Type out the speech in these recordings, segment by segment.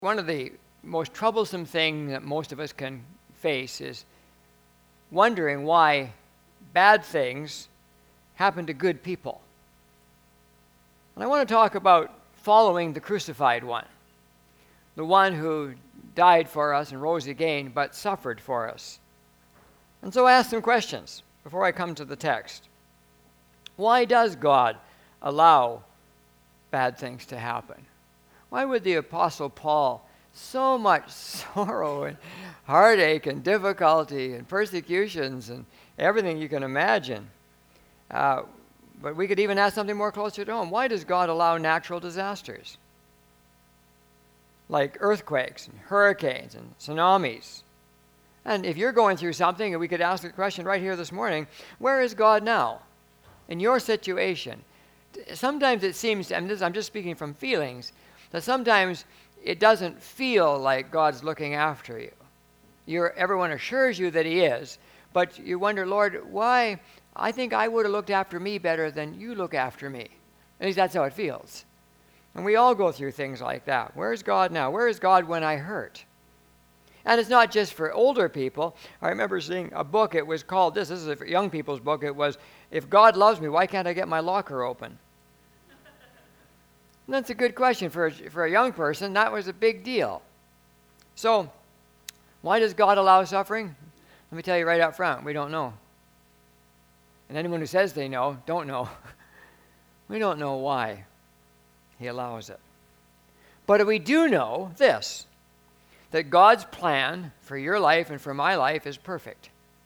One of the most troublesome things that most of us can face is wondering why bad things happen to good people. And I want to talk about following the crucified one, the one who died for us and rose again, but suffered for us. And so I ask some questions before I come to the text. Why does God allow bad things to happen? Why would the Apostle Paul, so much sorrow and heartache and difficulty and persecutions and everything you can imagine? But we could even ask something more closer to home. Why does God allow natural disasters? Like earthquakes and hurricanes and tsunamis. And if you're going through something, we could ask the question right here this morning, where is God now in your situation? Sometimes it seems, and I'm just speaking from feelings, that sometimes it doesn't feel like God's looking after you. Everyone assures you that he is, but you wonder, Lord, why? I think I would have looked after me better than you look after me. At least that's how it feels. And we all go through things like that. Where is God now? Where is God when I hurt? And it's not just for older people. I remember seeing a book, it was called this is a young people's book, it was, If God Loves Me, Why Can't I Get My Locker Open? And that's a good question for a young person. That was a big deal. So, why does God allow suffering? Let me tell you right up front, we don't know. And anyone who says they know, don't know. We don't know why he allows it. But we do know this, that God's plan for your life and for my life is perfect.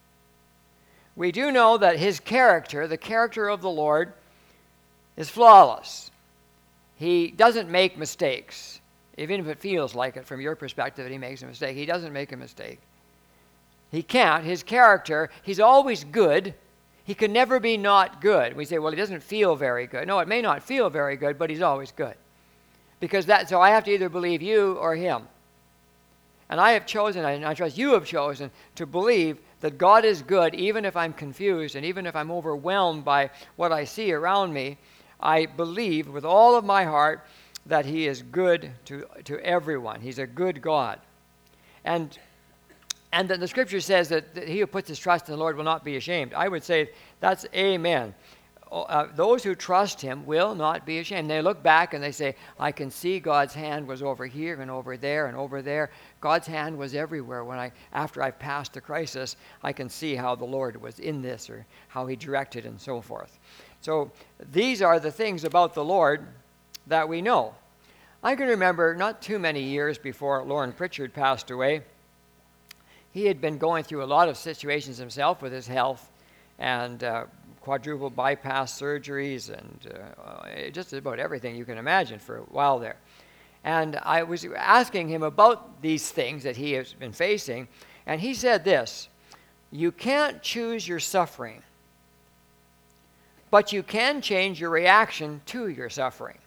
We do know that his character, the character of the Lord, is flawless. He doesn't make mistakes, even if it feels like it from your perspective that he makes a mistake. He doesn't make a mistake. He can't. His character, he's always good. He can never be not good. We say, well, he doesn't feel very good. No, it may not feel very good, but he's always good. So I have to either believe you or him. And I have chosen, and I trust you have chosen, to believe that God is good even if I'm confused and even if I'm overwhelmed by what I see around me. I believe with all of my heart that he is good to everyone. He's a good God. And then the scripture says that he who puts his trust in the Lord will not be ashamed. I would say that's amen. Those who trust him will not be ashamed. They look back and they say, I can see God's hand was over here and over there and over there. God's hand was everywhere. After I've passed the crisis, I can see how the Lord was in this or how he directed and so forth. So these are the things about the Lord that we know. I can remember not too many years before Lauren Pritchard passed away, he had been going through a lot of situations himself with his health and quadruple bypass surgeries and just about everything you can imagine for a while there. And I was asking him about these things that he has been facing, and he said this, you can't choose your suffering, but you can change your reaction to your suffering.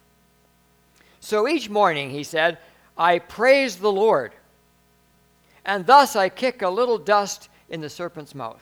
So each morning, he said, I praise the Lord, and thus I kick a little dust in the serpent's mouth.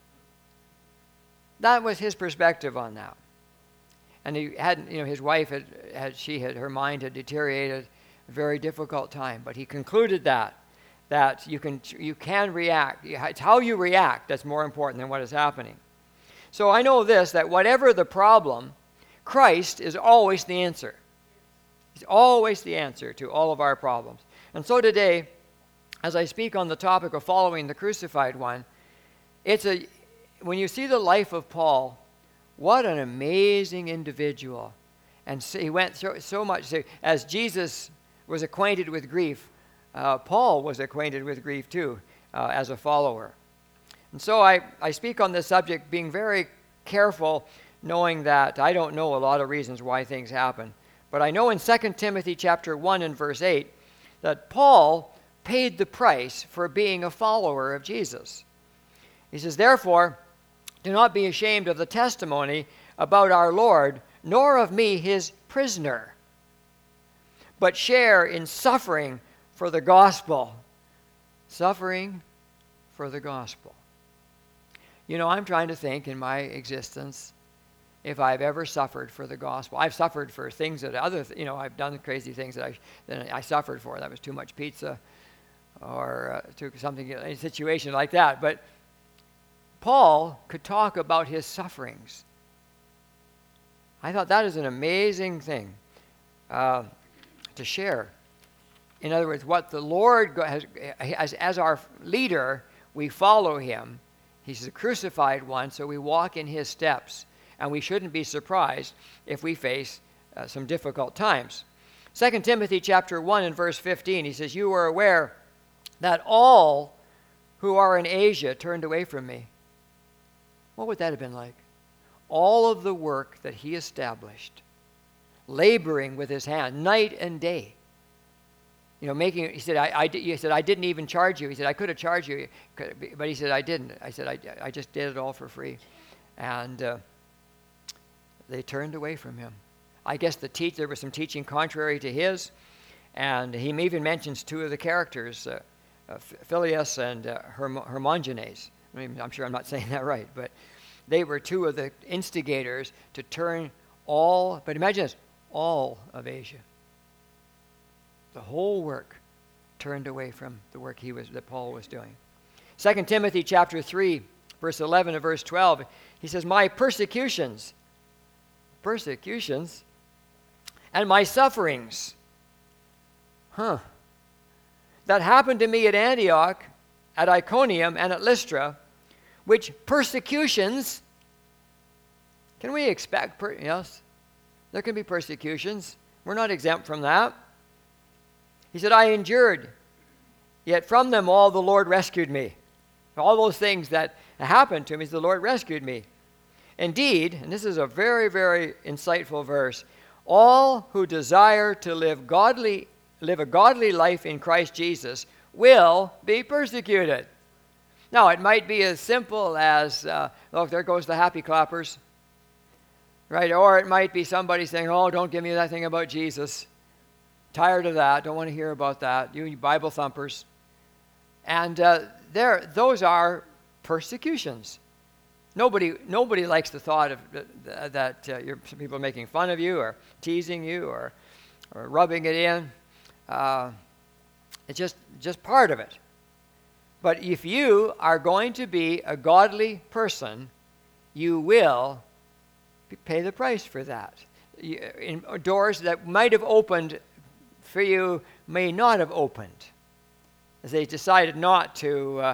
That was his perspective on that. And he hadn't, his wife her mind had deteriorated, a very difficult time. But he concluded that you can react. It's how you react that's more important than what is happening. So I know this, that whatever the problem, Christ is always the answer. He's always the answer to all of our problems. And so today, as I speak on the topic of following the crucified one, when you see the life of Paul, what an amazing individual. And so he went through so much. As Jesus was acquainted with grief, Paul was acquainted with grief too, as a follower. And so I speak on this subject being very careful, knowing that I don't know a lot of reasons why things happen. But I know in 2 Timothy chapter 1 and verse 8 that Paul paid the price for being a follower of Jesus. He says, therefore, do not be ashamed of the testimony about our Lord, nor of me, his prisoner, but share in suffering for the gospel. Suffering for the gospel. I'm trying to think in my existence, if I've ever suffered for the gospel. I've suffered for things that I've done crazy things that I suffered for. That was too much pizza or something, a situation like that. But Paul could talk about his sufferings. I thought that is an amazing thing to share. In other words, what the Lord has, as our leader, we follow him. He's the crucified one, so we walk in his steps. And we shouldn't be surprised if we face some difficult times. 2 Timothy chapter 1 and verse 15, he says, "You are aware that all who are in Asia turned away from me." What would that have been like? All of the work that he established, laboring with his hand, night and day. He said, I didn't even charge you. He said, I could have charged you, but he said, I didn't. I said, I just did it all for free. And they turned away from him. I guess there was some teaching contrary to his, and he even mentions two of the characters, Phileas and Hermogenes. I'm sure I'm not saying that right, but they were two of the instigators to turn but imagine this, all of Asia. The whole work turned away from the work that Paul was doing. 2 Timothy chapter 3, verse 11 and verse 12, he says, "My persecutions, and my sufferings, that happened to me at Antioch, at Iconium, and at Lystra, which persecutions," can we expect, yes, there can be persecutions. We're not exempt from that. He said, "I endured, yet from them all the Lord rescued me." All those things that happened to me, the Lord rescued me. "Indeed," and this is a very, very insightful verse, "all who desire to live a godly life in Christ Jesus will be persecuted." Now, it might be as simple as, look, there goes the happy clappers, right? Or it might be somebody saying, "Oh, don't give me that thing about Jesus. Tired of that. Don't want to hear about that. You Bible thumpers." And those are persecutions. Nobody likes the thought of that people are making fun of you or teasing you or rubbing it in. It's just part of it. But if you are going to be a godly person, you will pay the price for that. Doors that might have opened for you may not have opened, as they decided not to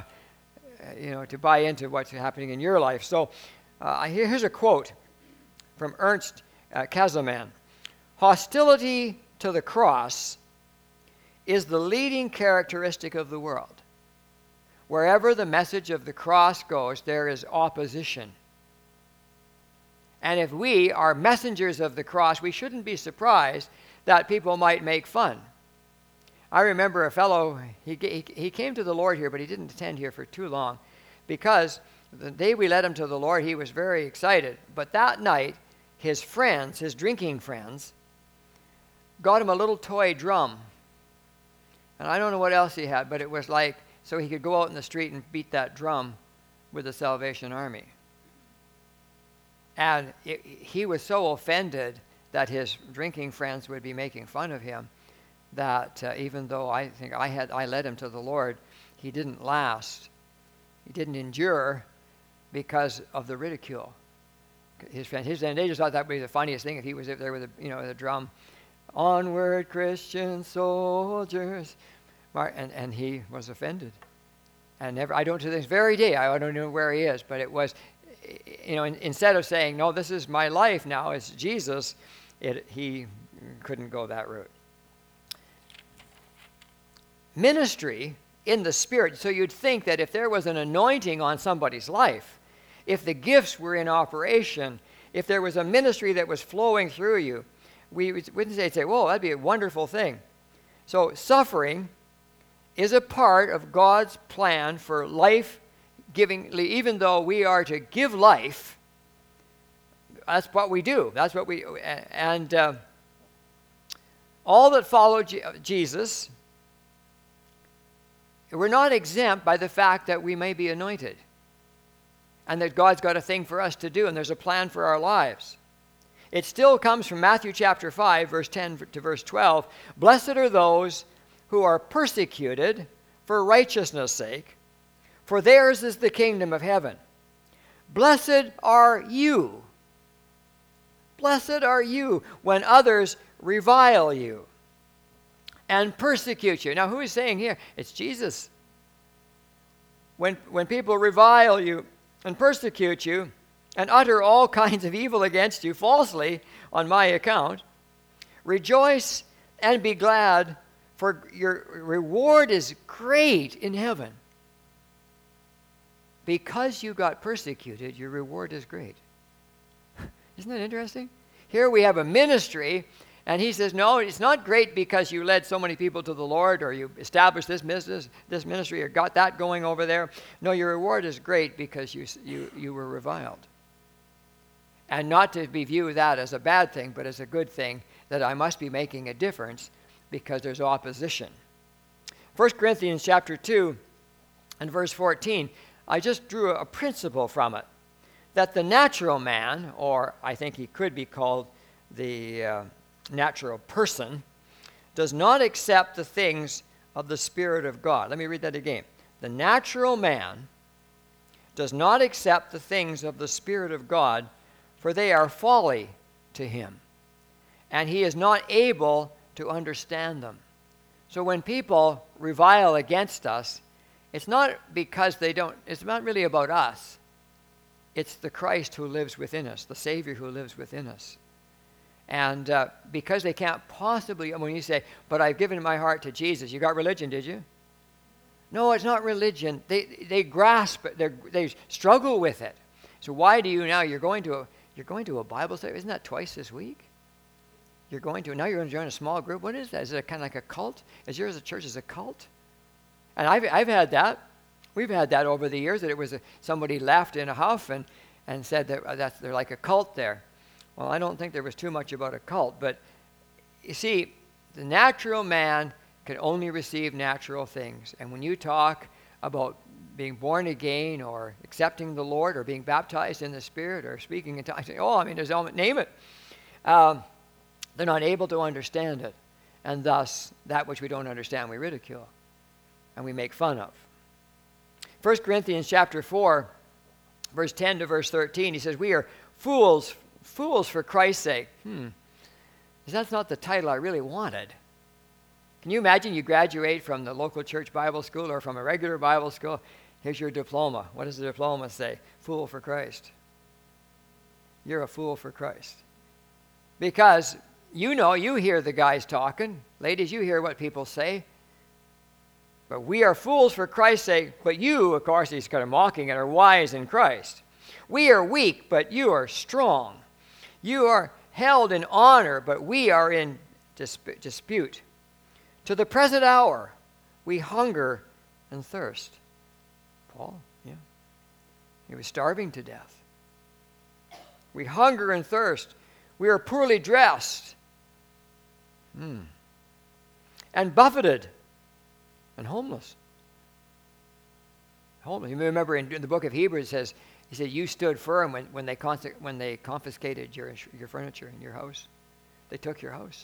buy into what's happening in your life. So here's a quote from Ernst Kazelman. "Hostility to the cross is the leading characteristic of the world. Wherever the message of the cross goes, there is opposition. And if we are messengers of the cross, we shouldn't be surprised that people might make fun." I remember a fellow, he came to the Lord here, but he didn't attend here for too long, because the day we led him to the Lord, he was very excited. But that night, his drinking friends, got him a little toy drum. And I don't know what else he had, but it was like, so he could go out in the street and beat that drum with the Salvation Army. And he was so offended that his drinking friends would be making fun of him, that even though I think I led him to the Lord, he didn't last. He didn't endure because of the ridicule. His friends, and they just thought that would be the funniest thing if he was there with the drum, "Onward, Christian soldiers," and he was offended. And I don't to this very day, I don't know where he is, but it was, instead of saying, "No, this is my life now, it's Jesus," he couldn't go that route. Ministry in the Spirit. So you'd think that if there was an anointing on somebody's life, if the gifts were in operation, if there was a ministry that was flowing through you, we wouldn't say, "Whoa, that'd be a wonderful thing." So suffering is a part of God's plan for life giving. Even though we are to give life, that's what we do. That's what we, and all that follow Jesus, we're not exempt by the fact that we may be anointed. and that God's got a thing for us to do, and there's a plan for our lives. It still comes from Matthew chapter 5, verse 10 to verse 12. Blessed are those who are persecuted for righteousness' sake, for theirs is the kingdom of heaven. Blessed are you. Blessed are you when others revile you and persecute you. Now, who is saying here? It's Jesus. When people revile you and persecute you and utter all kinds of evil against you falsely on my account, rejoice and be glad, for your reward is great in heaven. Because you got persecuted, your reward is great. Isn't that interesting? Here we have a ministry, and he says, no, it's not great because you led so many people to the Lord, or you established this ministry, or got that going over there. No, your reward is great because you were reviled. And not to be viewed that as a bad thing, but as a good thing, that I must be making a difference because there's opposition. 1 Corinthians chapter 2 and verse 14, I just drew a principle from it, that the natural man, or I think he could be called the natural person, does not accept the things of the Spirit of God. Let me read that again. The natural man does not accept the things of the Spirit of God, for they are folly to him, and he is not able to understand them. So when people revile against us, it's not because it's not really about us. It's the Christ who lives within us, the Savior who lives within us. And because they can't possibly, when you say, but I've given my heart to Jesus, you got religion, did you? No, it's not religion. They grasp it. They struggle with it. So why do you now, you're going to a Bible study, isn't that twice this week? Now you're going to join a small group. What is that? Is it kind of like a cult? Is yours a church as a cult? And I've had that. We've had that over the years, that it was somebody left in a huff and said that they're like a cult there. Well, I don't think there was too much about a cult. But you see, the natural man can only receive natural things. And when you talk about being born again or accepting the Lord or being baptized in the Spirit or speaking in tongues, name it. They're not able to understand it. And thus, that which we don't understand, we ridicule and we make fun of. 1 Corinthians chapter 4, verse 10 to verse 13, he says, we are fools for Christ's sake. That's not the title I really wanted. Can you imagine you graduate from the local church Bible school or from a regular Bible school? Here's your diploma. What does the diploma say? Fool for Christ. You're a fool for Christ. Because you hear the guys talking. Ladies, you hear what people say. But we are fools for Christ's sake, but you, of course, he's kind of mocking it, are wise in Christ. We are weak, but you are strong. You are held in honor, but we are in dispute. To the present hour, we hunger and thirst. Paul, yeah. He was starving to death. We hunger and thirst. We are poorly dressed. And buffeted. And homeless. You remember in the book of Hebrews, he said, you stood firm when they confiscated your furniture in your house. They took your house.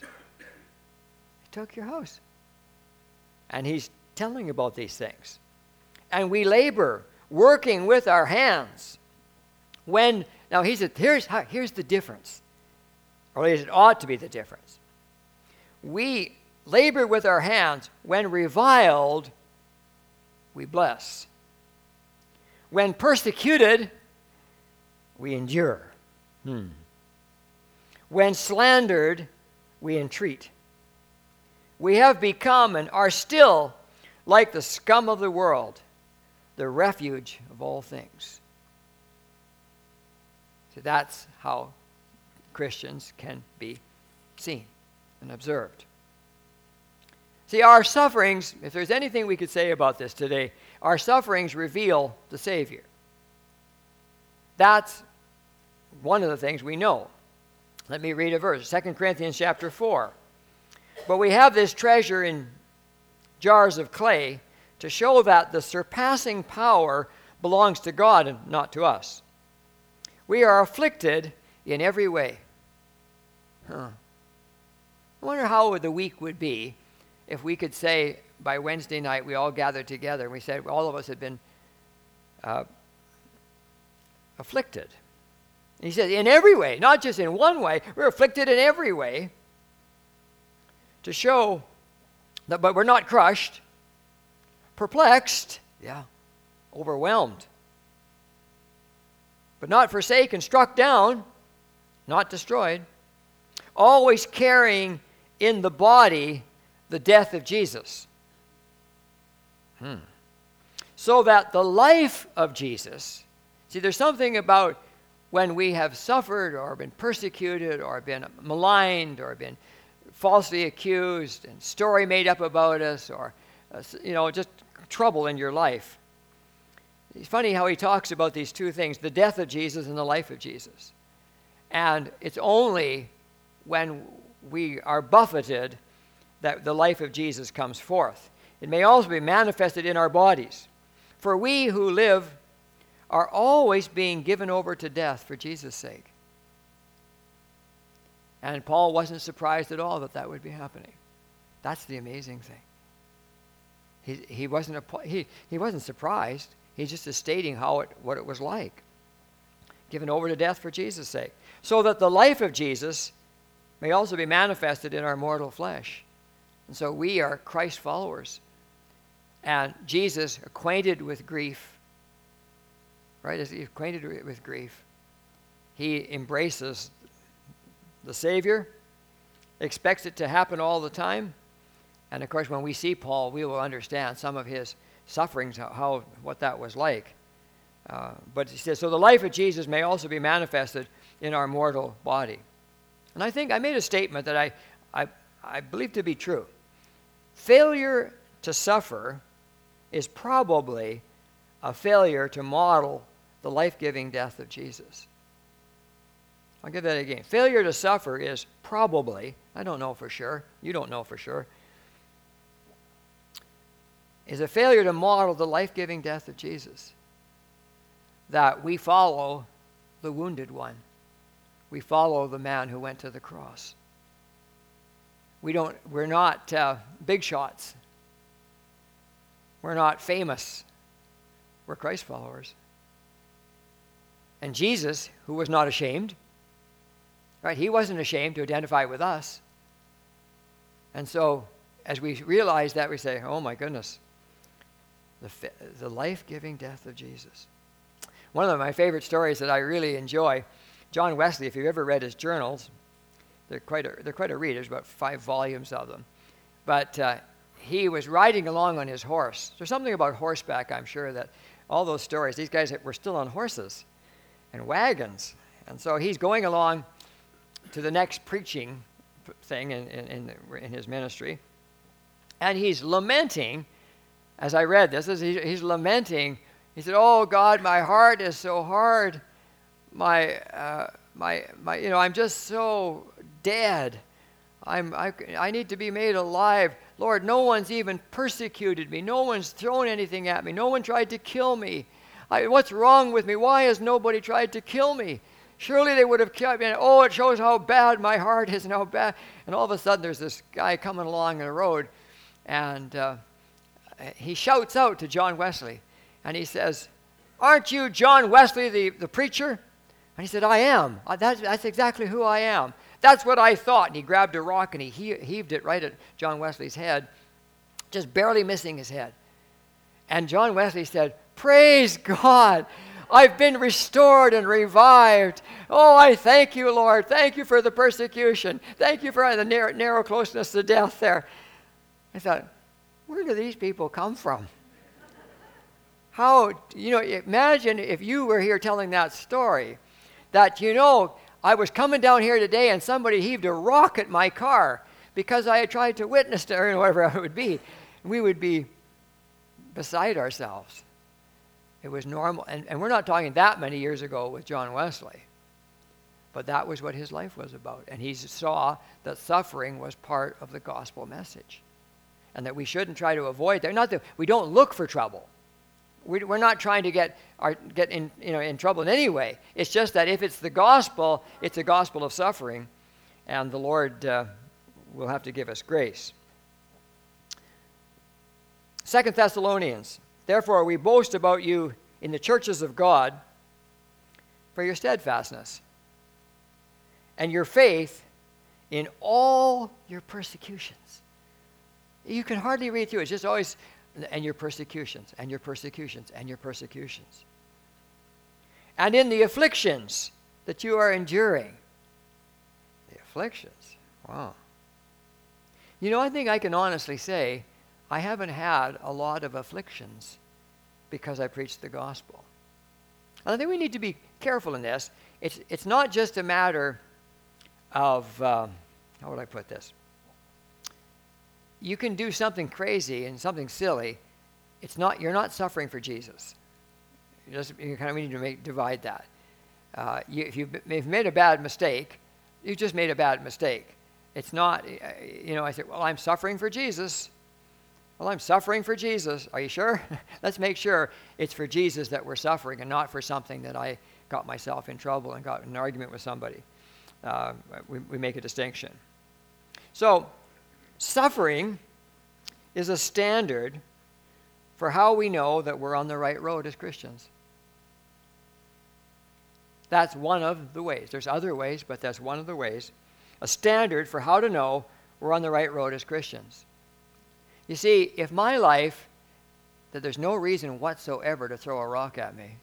And he's telling about these things. And we labor, working with our hands. Now he said, here's the difference. Or at least it ought to be the difference. We labor with our hands. When reviled, we bless. When persecuted, we endure. When slandered, we entreat. We have become and are still like the scum of the world, the refuge of all things. So that's how Christians can be seen and observed. See, our sufferings, if there's anything we could say about this today, our sufferings reveal the Savior. That's one of the things we know. Let me read a verse, 2 Corinthians chapter 4. But we have this treasure in jars of clay to show that the surpassing power belongs to God and not to us. We are afflicted in every way. I wonder how the week would be if we could say by Wednesday night we all gathered together and we said all of us had been afflicted. And he said in every way, not just in one way, we're afflicted in every way, to show that, but we're not crushed, perplexed, overwhelmed, but not forsaken, struck down, not destroyed, always carrying in the body the death of Jesus. So that the life of Jesus, see, there's something about when we have suffered or been persecuted or been maligned or been falsely accused and story made up about us or, just trouble in your life. It's funny how he talks about these two things, the death of Jesus and the life of Jesus. And it's only when we are buffeted that the life of Jesus comes forth. It may also be manifested in our bodies. For we who live are always being given over to death for Jesus' sake. And Paul wasn't surprised at all that would be happening. That's the amazing thing. He wasn't surprised. He's just stating what it was like. Given over to death for Jesus' sake. So that the life of Jesus may also be manifested in our mortal flesh. And so we are Christ followers. And Jesus, acquainted with grief, right? As he's acquainted with grief, he embraces the Savior, expects it to happen all the time. And of course, when we see Paul, we will understand some of his sufferings, what that was like. But he says, so the life of Jesus may also be manifested in our mortal body. And I think I made a statement that I believe to be true. Failure to suffer is probably a failure to model the life-giving death of Jesus. I'll give that again. Failure to suffer is probably, I don't know for sure, you don't know for sure, is a failure to model the life-giving death of Jesus. That we follow the wounded one. We follow the man who went to the cross. We're not big shots. We're not famous. We're Christ followers. And Jesus, who was not ashamed, right? He wasn't ashamed to identify with us. And so, as we realize that, we say, oh my goodness, the life-giving death of Jesus. One of my favorite stories that I really enjoy, John Wesley, if you've ever read his journals, they're quite a read. There's about 5 volumes of them. But he was riding along on his horse. There's something about horseback, I'm sure, that all those stories, these guys were still on horses and wagons. And so he's going along to the next preaching thing in his ministry. And he's lamenting, as I read this, he's lamenting. He said, oh God, my heart is so hard. I'm just so dead. I need to be made alive. Lord, no one's even persecuted me. No one's thrown anything at me. No one tried to kill me. What's wrong with me? Why has nobody tried to kill me? Surely they would have killed me. Oh, it shows how bad my heart is and how bad. And all of a sudden there's this guy coming along the road, and he shouts out to John Wesley. And he says, aren't you John Wesley, the preacher? And he said, I am. That's exactly who I am. That's what I thought. And he grabbed a rock and he heaved it right at John Wesley's head, just barely missing his head. And John Wesley said, praise God. I've been restored and revived. Oh, I thank you, Lord. Thank you for the persecution. Thank you for the narrow closeness to death there. I thought, where do these people come from? Imagine if you were here telling that story, that, I was coming down here today and somebody heaved a rock at my car because I had tried to witness to her, and whatever it would be. We would be beside ourselves. It was normal. And we're not talking that many years ago with John Wesley. But that was what his life was about. And he saw that suffering was part of the gospel message. And that we shouldn't try to avoid that. Not that we don't look for trouble. We're not trying to get in trouble in any way. It's just that if it's the gospel, it's a gospel of suffering, and the Lord will have to give us grace. 2 Thessalonians, therefore we boast about you in the churches of God for your steadfastness and your faith in all your persecutions. You can hardly read through it. It's just always, and your persecutions, and your persecutions, and your persecutions. And in the afflictions that you are enduring. The afflictions. Wow. I think I can honestly say I haven't had a lot of afflictions because I preached the gospel. And I think we need to be careful in this. It's not just a matter of, how would I put this? You can do something crazy and something silly. You're not suffering for Jesus. We need to divide that. If you've made a bad mistake, you just made a bad mistake. It's not, I say, well, I'm suffering for Jesus. Well, I'm suffering for Jesus. Are you sure? Let's make sure it's for Jesus that we're suffering and not for something that I got myself in trouble and got in an argument with somebody. We make a distinction. So, suffering is a standard for how we know that we're on the right road as Christians. That's one of the ways. There's other ways, but that's one of the ways. A standard for how to know we're on the right road as Christians. You see, if my life, that there's no reason whatsoever to throw a rock at me,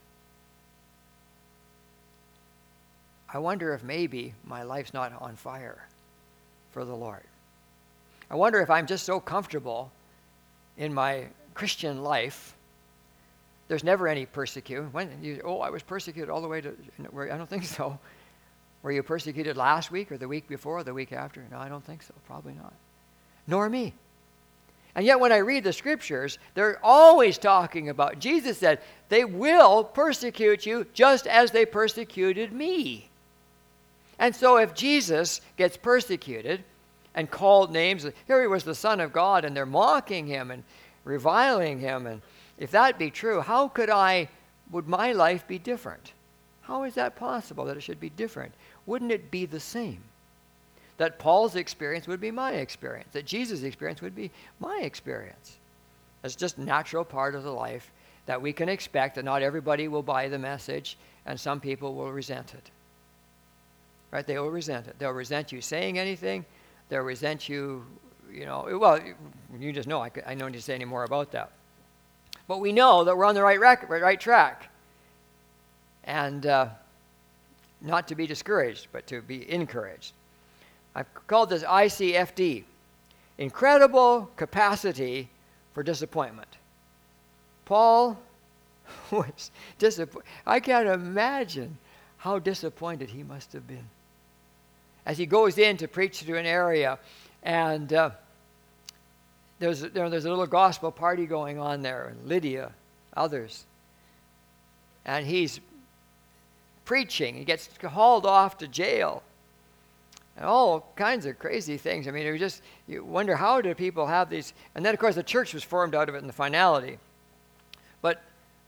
I wonder if maybe my life's not on fire for the Lord. I wonder if I'm just so comfortable in my Christian life, there's never any persecution. I was persecuted all the way to, I don't think so. Were you persecuted last week or the week before or the week after? No, I don't think so. Probably not. Nor me. And yet when I read the scriptures, they're always talking about, Jesus said, they will persecute you just as they persecuted me. And so if Jesus gets persecuted and called names, here he was the Son of God, and they're mocking him and reviling him, and if that be true, how would my life be different? How is that possible that it should be different? Wouldn't it be the same? That Paul's experience would be my experience, that Jesus' experience would be my experience. It's just a natural part of the life that we can expect that not everybody will buy the message and some people will resent it. Right? They will resent it. They'll resent you saying anything. They'll resent you, well, you just know. I don't need to say any more about that. But we know that we're on the right track. And not to be discouraged, but to be encouraged. I've called this ICFD, incredible capacity for disappointment. Paul was disappointed. I can't imagine how disappointed he must have been. As he goes in to preach to an area, and there's a little gospel party going on there, and Lydia, others. And he's preaching. He gets hauled off to jail. And all kinds of crazy things. I mean, you wonder, how do people have these? And then, of course, the church was formed out of it in the finality. But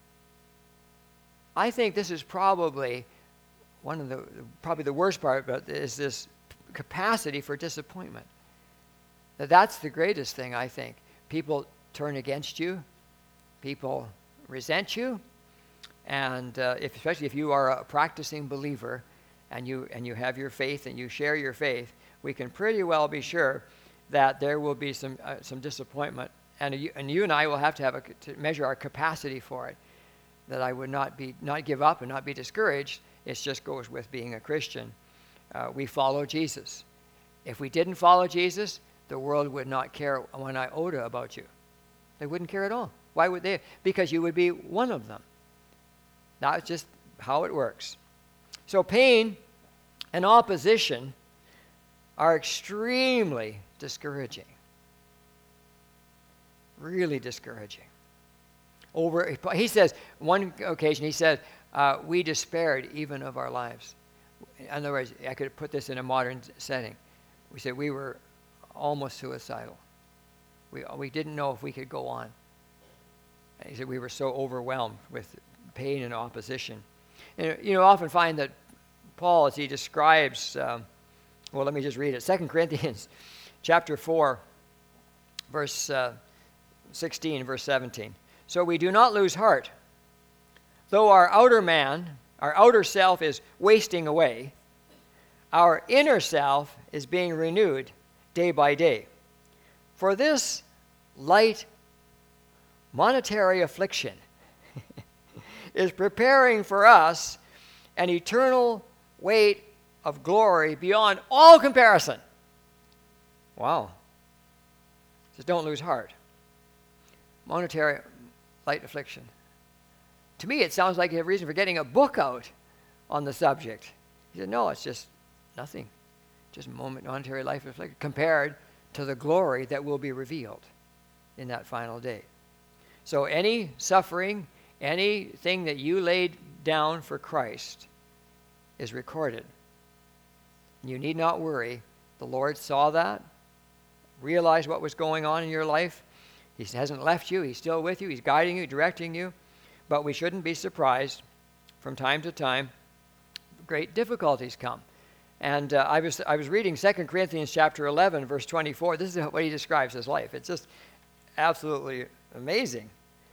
I think this is probably probably the worst part about it is this capacity for disappointment. That's the greatest thing, I think. People turn against you. People resent you. And especially if you are a practicing believer, and you have your faith and you share your faith, we can pretty well be sure that there will be some disappointment, and you and I will have to to measure our capacity for it. That I would not give up and not be discouraged. It just goes with being a Christian. We follow Jesus. If we didn't follow Jesus, the world would not care one iota about you. They wouldn't care at all. Why would they? Because you would be one of them. That's just how it works. So pain and opposition are extremely discouraging. Really discouraging. He says, one occasion he said, we despaired even of our lives. In other words, I could put this in a modern setting. We said we were almost suicidal. We didn't know if we could go on. He said we were so overwhelmed with pain and opposition. And you often find that Paul, as he describes, well, let me just read it. 2 Corinthians chapter 4, verse 16, verse 17. So we do not lose heart. Though our outer man, our outer self is wasting away, our inner self is being renewed day by day. For this light monetary affliction is preparing for us an eternal weight of glory beyond all comparison. Wow. Just don't lose heart. Monetary light affliction. To me, it sounds like you have reason for getting a book out on the subject. He said, no, it's just nothing. Just monetary life affliction compared to the glory that will be revealed in that final day. So any suffering, anything that you laid down for Christ is recorded. You need not worry. The Lord saw that, realized what was going on in your life. He hasn't left you. He's still with you. He's guiding you, directing you. But we shouldn't be surprised. From time to time, great difficulties come. And I was reading 2 Corinthians chapter 11, verse 24. This is what he describes his life. It's just absolutely amazing.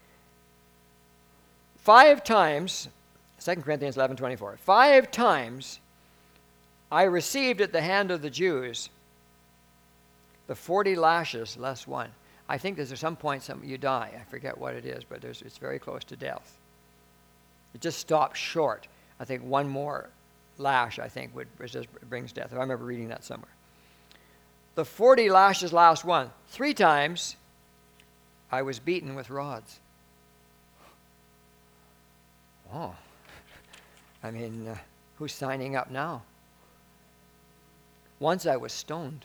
5 times, 2 Corinthians 11, 24. 5 times I received at the hand of the Jews the 40 lashes less one. I think there's at some point you die. I forget what it is, but it's very close to death. It just stops short. I think one more lash, I think, just brings death. I remember reading that somewhere. The 40 lashes last one. 3 times I was beaten with rods. Oh. I mean, who's signing up now? Once I was stoned.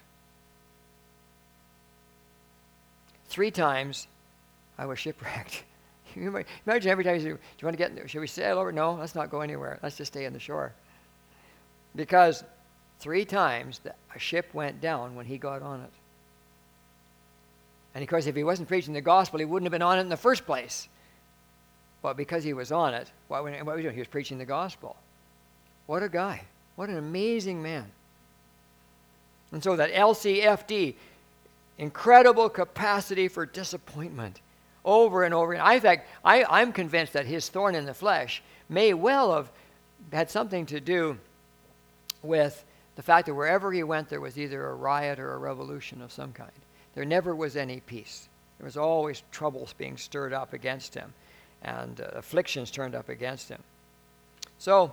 3 times I was shipwrecked. Imagine every time you say, do you want to get, should we sail over? No, let's not go anywhere. Let's just stay on the shore. Because 3 times a ship went down when he got on it. And of course, if he wasn't preaching the gospel, he wouldn't have been on it in the first place. But because he was on it, what was he doing? He was preaching the gospel. What a guy. What an amazing man. And so that LCFD, incredible capacity for disappointment, over and over again. In fact, I'm convinced that his thorn in the flesh may well have had something to do with the fact that wherever he went, there was either a riot or a revolution of some kind. There never was any peace. There was always troubles being stirred up against him and afflictions turned up against him. So,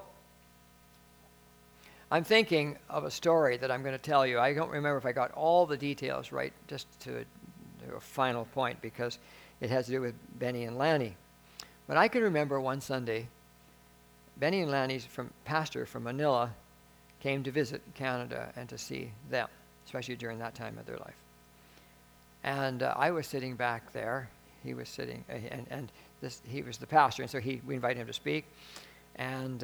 I'm thinking of a story that I'm going to tell you. I don't remember if I got all the details right, just to a final point, because it has to do with Benny and Lanny. But I can remember one Sunday, Benny and Lanny's pastor from Manila came to visit Canada and to see them, especially during that time of their life. And I was sitting back there. He was sitting, and he was the pastor, and so we invited him to speak. And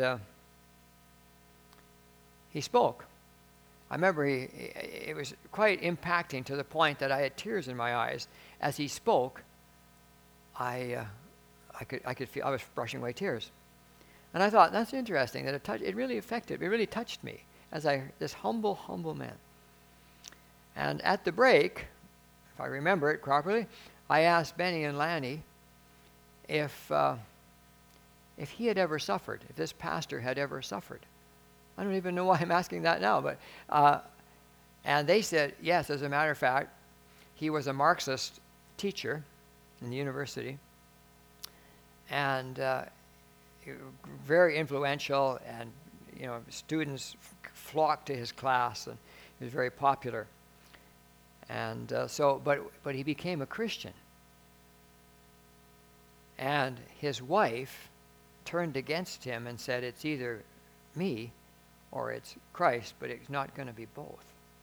he spoke. I remember it was quite impacting to the point that I had tears in my eyes as he spoke. I could feel I was brushing away tears, and I thought that's interesting that it really affected. It really touched me as this humble man. And at the break, if I remember it properly, I asked Benny and Lanny if he had ever suffered, if this pastor had ever suffered. I don't even know why I'm asking that now, but and they said yes. As a matter of fact, he was a Marxist teacher in the university, and very influential, and students flocked to his class, and he was very popular. And but he became a Christian, and his wife turned against him and said, "It's either me or it's Christ, but it's not going to be both."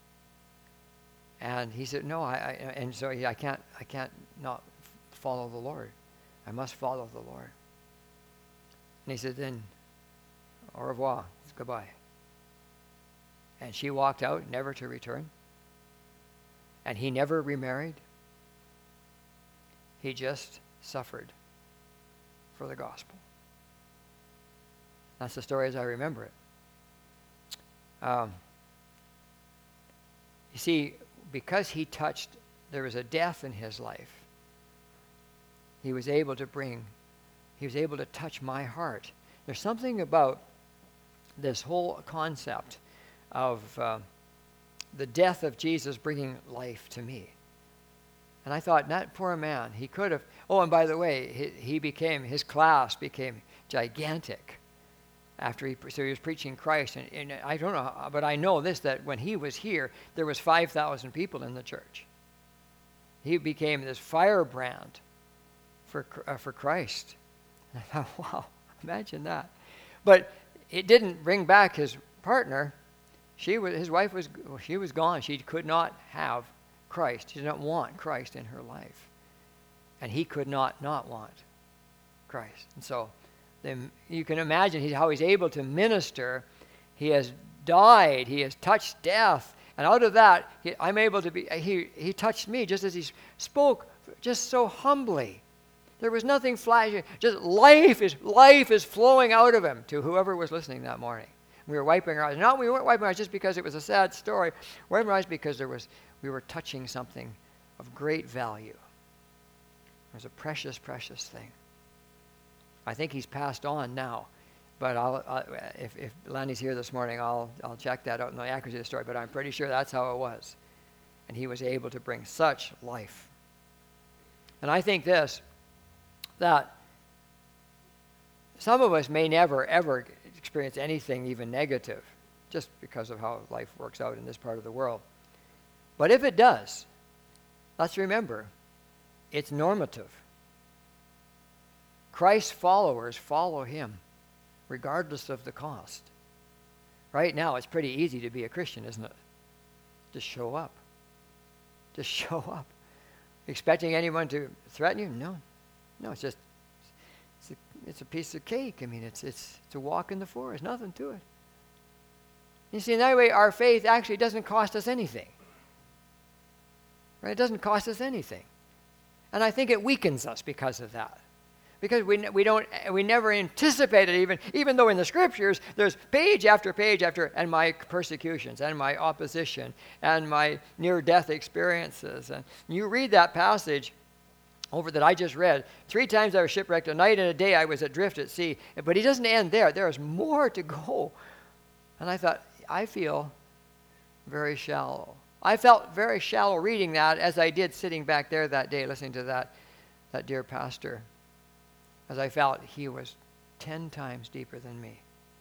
And he said, "No, I can't not follow the Lord. I must follow the Lord." And he said, "Then, au revoir, it's goodbye." And she walked out, never to return. And he never remarried. He just suffered for the gospel. That's the story as I remember it. You see, because he touched, there was a death in his life. He was able to touch my heart. There's something about this whole concept of the death of Jesus bringing life to me. And I thought, that poor man, he could have, and by the way, his class became gigantic after he was preaching Christ. And I don't know, but I know this, that when he was here, there was 5,000 people in the church. He became this firebrand for Christ. And I thought, wow, imagine that. But it didn't bring back his partner. His wife was gone. She could not have Christ. She did not want Christ in her life. And he could not want Christ. And so then you can imagine how he's able to minister. He has died. He has touched death. And out of that, I'm able to be, he touched me just as he spoke, just so humbly. There was nothing flashing. Just life is flowing out of him to whoever was listening that morning. We were wiping our eyes. We weren't wiping our eyes just because it was a sad story. We were wiping our eyes because we were touching something of great value. It was a precious, precious thing. I think he's passed on now. But if Lanny's here this morning, I'll check that out in the accuracy of the story. But I'm pretty sure that's how it was. And he was able to bring such life. And I think that some of us may never, ever experience anything even negative just because of how life works out in this part of the world. But if it does, let's remember, it's normative. Christ's followers follow him regardless of the cost. Right now, it's pretty easy to be a Christian, isn't it? Just show up. Just show up. Expecting anyone to threaten you? No, it's a piece of cake. I mean, it's a walk in the forest. Nothing to it. You see, in that way, our faith actually doesn't cost us anything. Right? It doesn't cost us anything. And I think it weakens us because of that. Because we never anticipated even though in the scriptures there's page after page after, and my persecutions and my opposition and my near-death experiences. And you read that passage over that I just read. 3 times I was shipwrecked, a night and a day I was adrift at sea. But he doesn't end there. There is more to go. And I thought, I feel very shallow. I felt very shallow reading that as I did sitting back there that day listening to that dear pastor. As I felt he was 10 times deeper than me.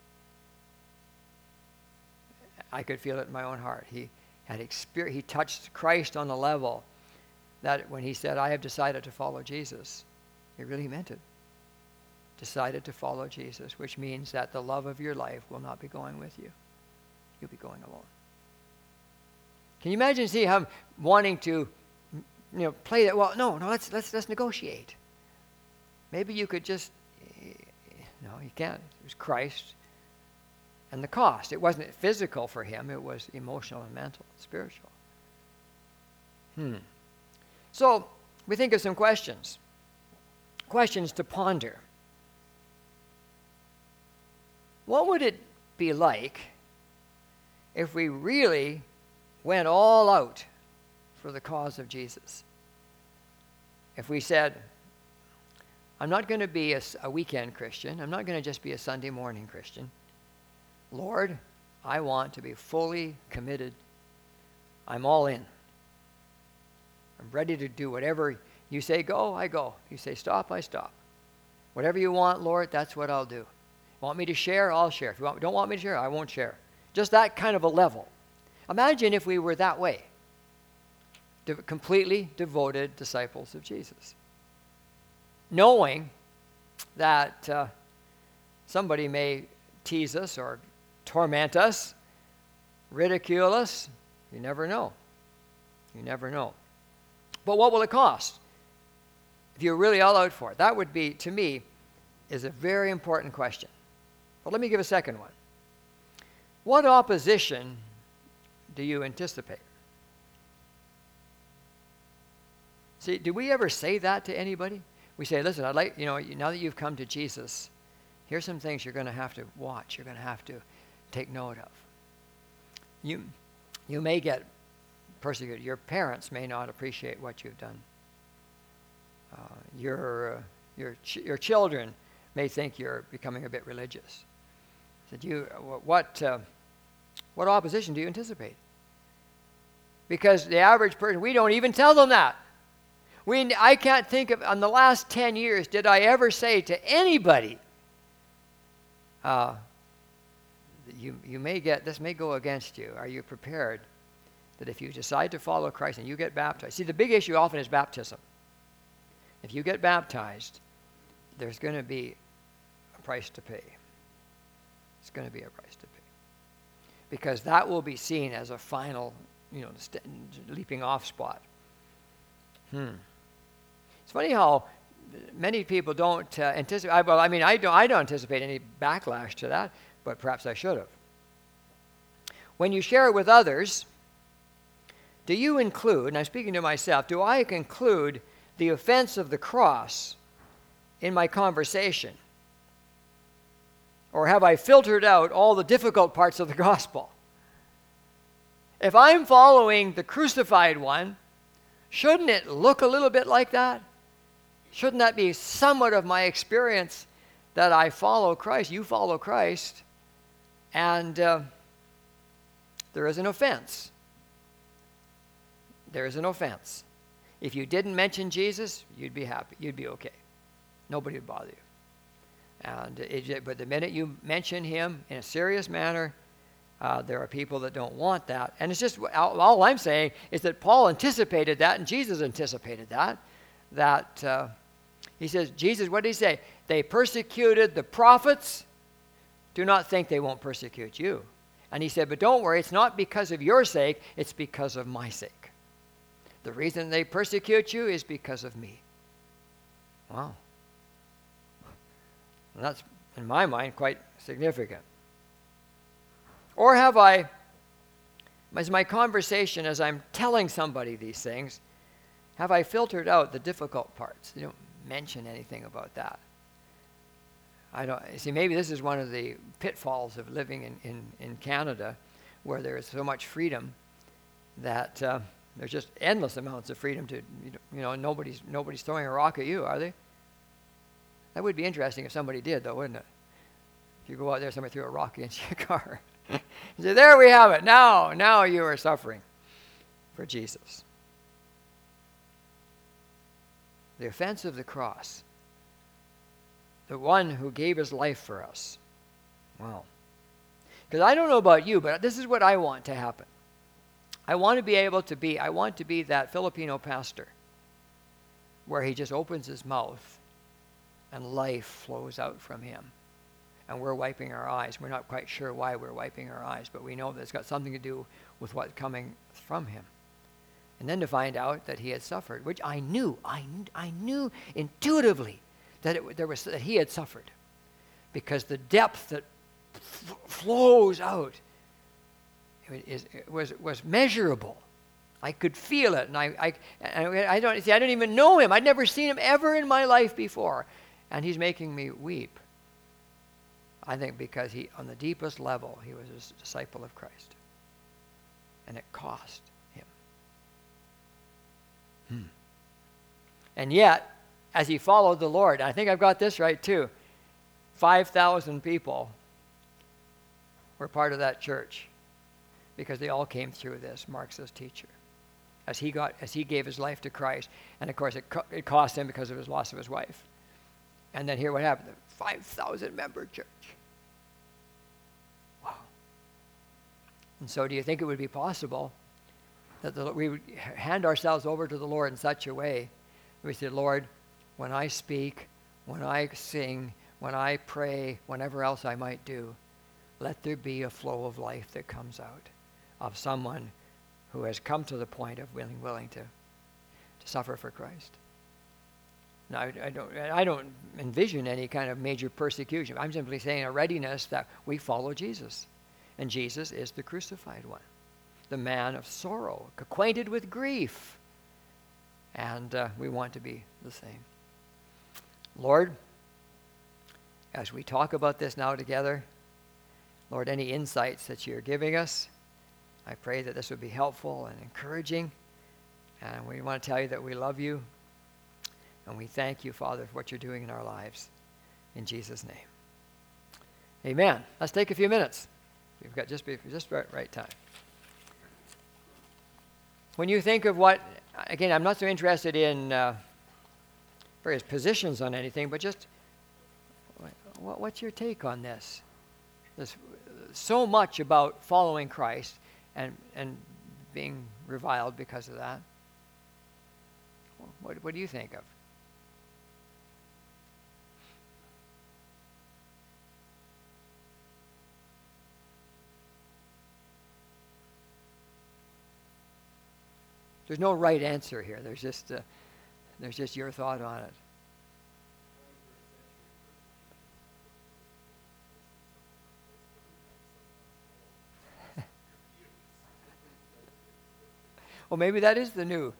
I could feel it in my own heart. He touched Christ on a level that when he said, I have decided to follow Jesus, he really meant it. Decided to follow Jesus, which means that the love of your life will not be going with you. You'll be going alone. Can you imagine him wanting to, play that? Well, no, let's negotiate. Maybe you could just, no, you can't. It was Christ and the cost. It wasn't physical for him. It was emotional and mental, spiritual. So we think of some questions to ponder. What would it be like if we really went all out for the cause of Jesus? If we said, I'm not going to be a weekend Christian. I'm not going to just be a Sunday morning Christian. Lord, I want to be fully committed. I'm all in. I'm ready to do whatever you say go, I go. You say stop, I stop. Whatever you want, Lord, that's what I'll do. Want me to share? I'll share. If you don't want me to share, I won't share. Just that kind of a level. Imagine if we were that way. Completely devoted disciples of Jesus. Knowing that somebody may tease us or torment us, ridicule us. You never know. You never know. But what will it cost if you're really all out for it? That would be, to me, is a very important question. But let me give a second one. What opposition do you anticipate? See, do we ever say that to anybody? we say, listen, I'd like, now that you've come to Jesus, here's some things you're going to have to watch. You're going to have to take note of. You may get persecuted. Your parents may not appreciate what you've done. Your children may think you're becoming a bit religious. What opposition do you anticipate? Because the average person, we don't even tell them that. I can't think of, on the last 10 years, did I ever say to anybody, you may get, this may go against you. Are you prepared that if you decide to follow Christ and you get baptized? See, the big issue often is baptism. If you get baptized, there's going to be a price to pay. It's going to be a price to pay. Because that will be seen as a final, leaping off spot. It's funny how many people don't anticipate. I don't anticipate any backlash to that, but perhaps I should have. When you share it with others, do you include, and I'm speaking to myself, do I include the offense of the cross in my conversation? Or have I filtered out all the difficult parts of the gospel? If I'm following the crucified one, shouldn't it look a little bit like that? Shouldn't that be somewhat of my experience that I follow Christ, you follow Christ, and there is an offense. There is an offense. If you didn't mention Jesus, you'd be happy. You'd be okay. Nobody would bother you. But the minute you mention him in a serious manner, there are people that don't want that. And it's just, all I'm saying is that Paul anticipated that, and Jesus anticipated that. He says, Jesus, what did he say? They persecuted the prophets. Do not think they won't persecute you. And he said, but don't worry, it's not because of your sake, it's because of my sake. The reason they persecute you is because of me. Wow. And that's, in my mind, quite significant. Or have I, as my conversation, as I'm telling somebody these things, have I filtered out the difficult parts? You don't mention anything about that. Maybe this is one of the pitfalls of living in Canada, where there is so much freedom that there's just endless amounts of freedom to, nobody's throwing a rock at you, are they? That would be interesting if somebody did, though, wouldn't it? If you go out there, somebody threw a rock against your car. So there we have it. Now you are suffering for Jesus. The offense of the cross. The one who gave his life for us. Wow. Because I don't know about you, but this is what I want to happen. I want to be that Filipino pastor where he just opens his mouth and life flows out from him. And we're wiping our eyes. We're not quite sure why we're wiping our eyes, but we know that it's got something to do with what's coming from him. And then to find out that he had suffered, which I knew intuitively that he had suffered, because the depth that flows out was measurable. I could feel it, and I don't even know him. I'd never seen him ever in my life before, and he's making me weep. I think because on the deepest level, he was a disciple of Christ, and it cost him. And yet, as he followed the Lord, I think I've got this right too, 5,000 people were part of that church because they all came through this Marxist teacher. As he gave his life to Christ, and of course it cost him because of his loss of his wife. And then here what happened? A 5,000 member church. Wow. And so do you think it would be possible that we would hand ourselves over to the Lord in such a way that we say, Lord, when I speak, when I sing, when I pray, whenever else I might do, let there be a flow of life that comes out of someone who has come to the point of willing to suffer for Christ. Now, I don't envision any kind of major persecution. I'm simply saying a readiness that we follow Jesus. And Jesus is the crucified one, the man of sorrow, acquainted with grief. And we want to be the same. Lord, as we talk about this now together, Lord, any insights that you're giving us, I pray that this would be helpful and encouraging. And we want to tell you that we love you. And we thank you, Father, for what you're doing in our lives. In Jesus' name. Amen. Let's take a few minutes. We've got just right time. When you think of what, again, I'm not so interested in various positions on anything, but just what's your take on this? There's so much about following Christ and being reviled because of that. What do you think of? There's no right answer here. There's just your thought on it. Well, maybe that is the new.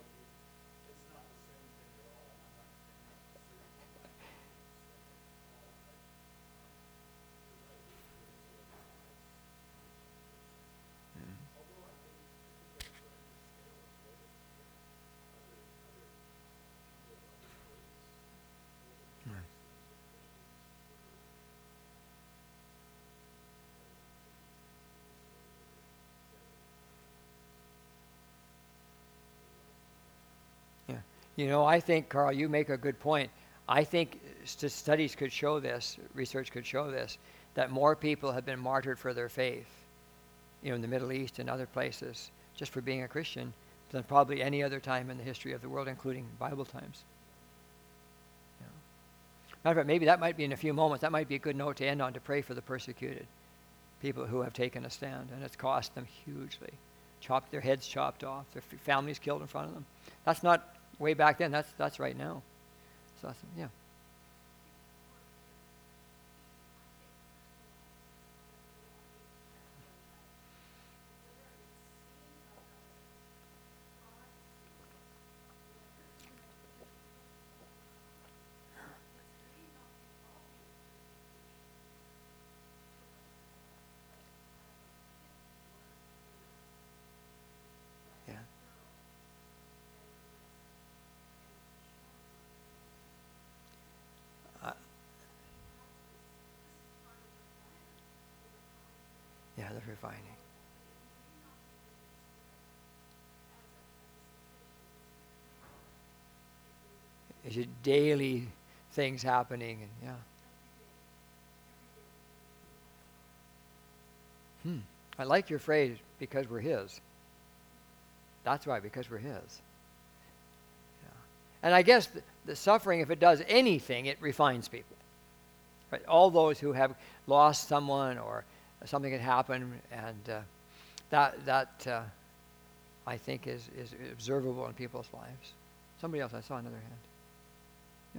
You know, I think, Carl, you make a good point. I think studies could show this, research could show this, that more people have been martyred for their faith, in the Middle East and other places, just for being a Christian, than probably any other time in the history of the world, including Bible times. Matter of fact, maybe that might be in a few moments. That might be a good note to end on, to pray for the persecuted, people who have taken a stand, and it's cost them hugely. Their heads chopped off, their families killed in front of them. That's not way back then. That's right now. So yeah. Yeah, the refining. It's just daily things happening, and yeah. I like your phrase, because we're His. That's right, because we're His. Yeah. And I guess the suffering, if it does anything, it refines people. Right? All those who have lost someone or something had happened, and that I think is observable in people's lives. Somebody else, I saw another hand. Yeah.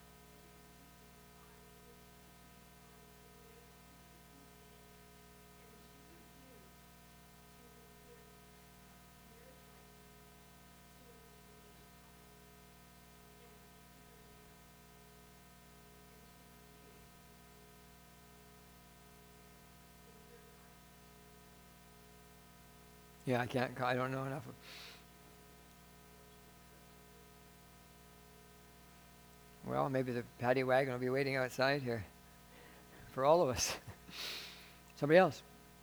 Yeah, I don't know enough. Well, maybe the paddy wagon will be waiting outside here for all of us. Somebody else.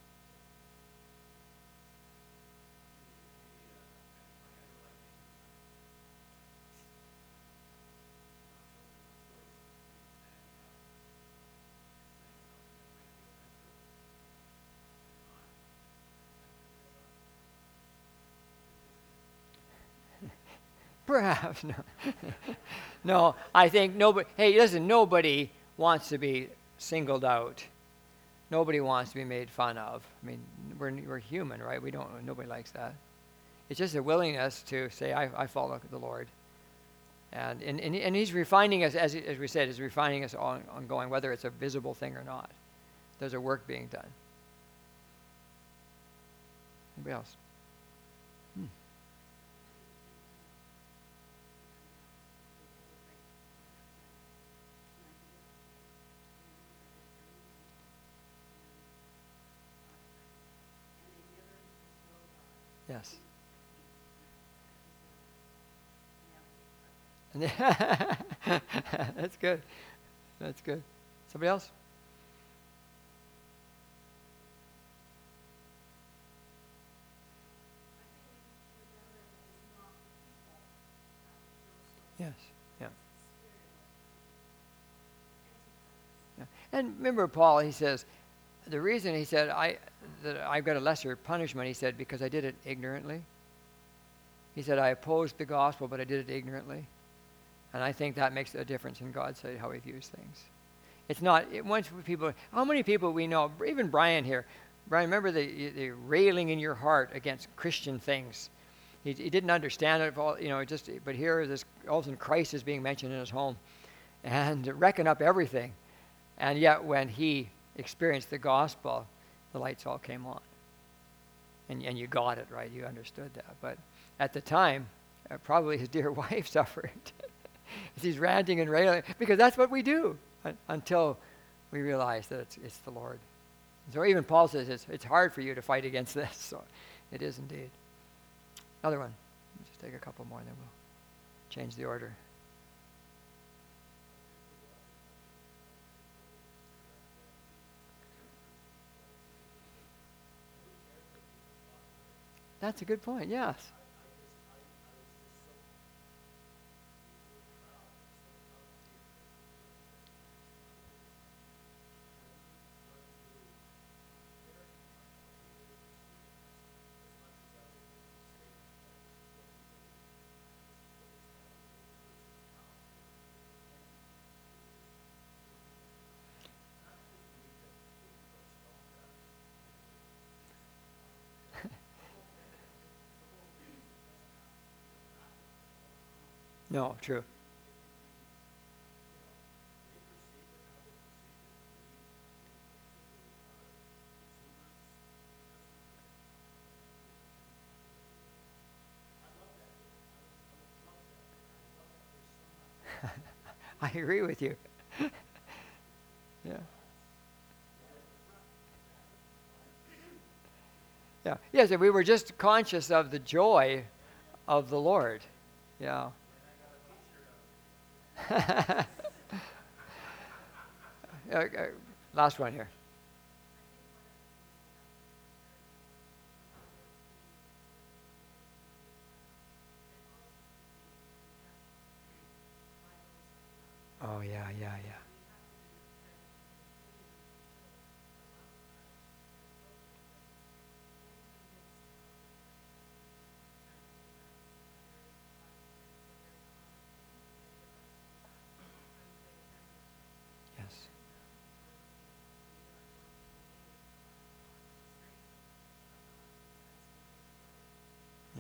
Perhaps, no. No, I think nobody, hey, listen, nobody wants to be singled out. Nobody wants to be made fun of. I mean, we're human, right? Nobody likes that. It's just a willingness to say, I follow the Lord. And He's refining us, as we said, He's refining us ongoing, whether it's a visible thing or not. There's a work being done. Anybody else? Yes. That's good. That's good. Somebody else? Yes. Yeah. Yeah. And remember Paul, he says, the reason he said that I've got a lesser punishment, he said, because I did it ignorantly. He said, I opposed the gospel, but I did it ignorantly. And I think that makes a difference in God's sight, how he views things. It's not, once people, how many people we know, even Brian here, Brian, remember the railing in your heart against Christian things. He didn't understand it all, but here this all of a sudden Christ is being mentioned in his home and reckon up everything. And yet when he experienced the gospel, the lights all came on. And you got it, right? You understood that. But at the time, probably his dear wife suffered. He's ranting and railing, because that's what we do until we realize that it's the Lord. So even Paul says it's hard for you to fight against this. So it is indeed. Another one. Let's just take a couple more, and then we'll change the order. That's a good point, yes. No, true. I agree with you. Yeah. Yeah. Yes, if we were just conscious of the joy of the Lord. Yeah. Last one here. Oh, yeah. Yes. Yeah.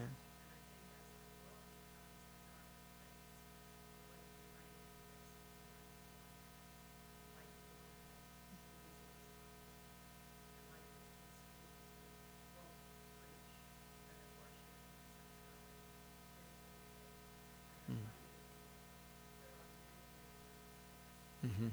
Mm-hmm.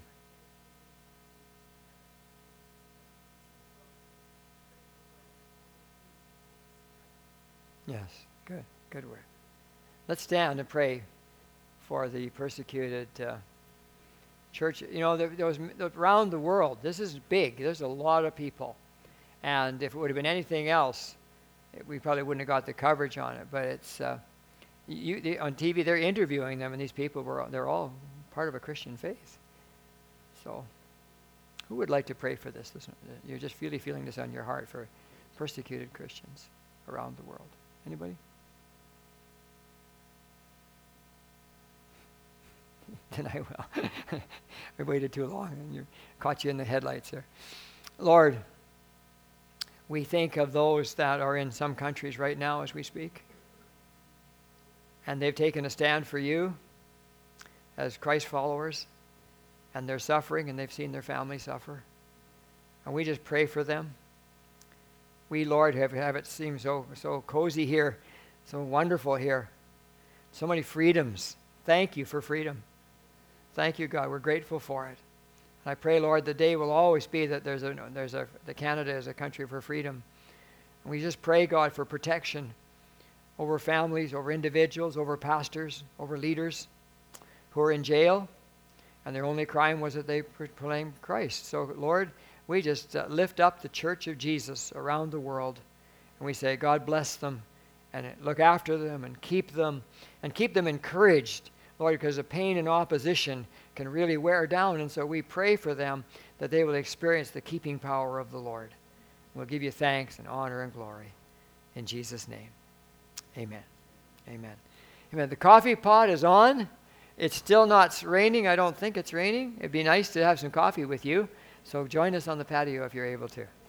Yes, good word. Let's stand and pray for the persecuted church. There was around the world. This is big. There's a lot of people, and if it would have been anything else, we probably wouldn't have got the coverage on it. But it's on TV. They're interviewing them, and these people they're all part of a Christian faith. So, who would like to pray for this? Listen, you're just really feeling this on your heart for persecuted Christians around the world. Anybody? Then I will. I waited too long and caught you in the headlights there. Lord, we think of those that are in some countries right now as we speak. And they've taken a stand for you as Christ followers. And they're suffering, and they've seen their family suffer. And we just pray for them. We, Lord, have it seem so cozy here, so wonderful here. So many freedoms. Thank you for freedom. Thank you, God. We're grateful for it. And I pray, Lord, the day will always be that that Canada is a country for freedom. And we just pray, God, for protection over families, over individuals, over pastors, over leaders who are in jail, and their only crime was that they proclaimed Christ. So, Lord, we just lift up the church of Jesus around the world, and we say, God bless them, and look after them, and keep them encouraged, Lord, because the pain and opposition can really wear down, and so we pray for them that they will experience the keeping power of the Lord. We'll give you thanks and honor and glory. In Jesus' name, amen. Amen. Amen. The coffee pot is on. It's still not raining. I don't think it's raining. It'd be nice to have some coffee with you. So join us on the patio if you're able to.